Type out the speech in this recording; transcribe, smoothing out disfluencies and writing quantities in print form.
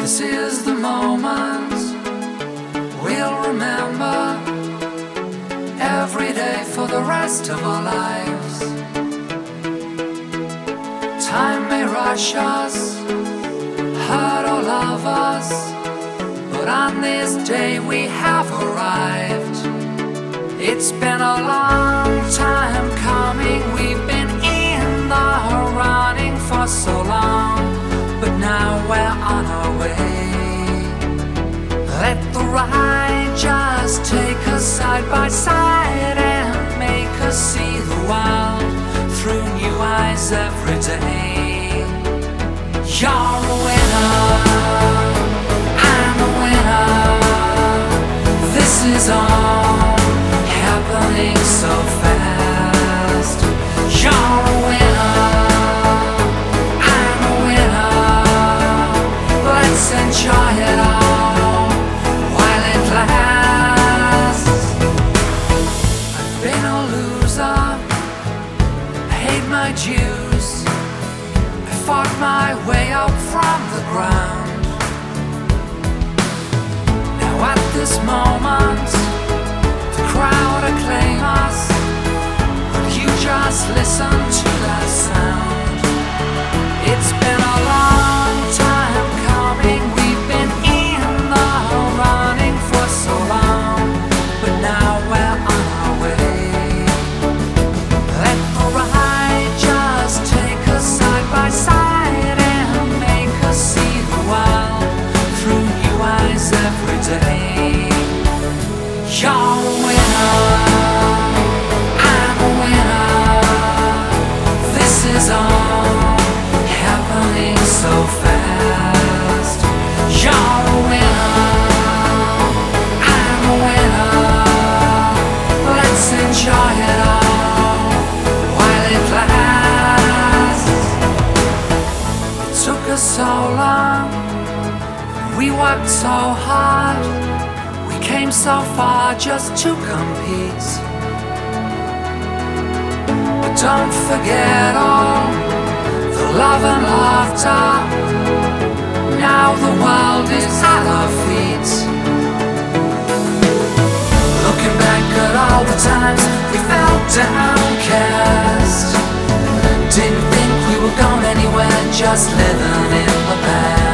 This is the moment we'll remember every day for the rest of our lives. Time may rush us, hurt or love us, but on this day we have arrived. It's been a long time coming, we've been in the running for so long, but now we're on our way. Let the ride just take us side by side and make us see the world through new eyes every day. You're a winner, I'm a winner. This is all happening so fast. You're a winner, I'm a winner. Let's enjoy it all while it lasts. I've been a loser, paid my dues, I fought my way up from the ground. Now at this moment the crowd acclaim us. Will you just listen to that sound? It's been a long time coming, we've been in the running for so long, but now we're on our way. Let the ride just take us side by side and make us see the world through new eyes every day. You're a winner, I'm a winner. This is all happening so fast. You're a winner, I'm a winner. Let's enjoy it all while it lasts. It took us so long, we worked so hard, we came so far just to compete. But don't forget all the love and laughter. Now the world is at our feet. Looking back at all the times we felt downcast, didn't think we were going anywhere, just living in the past.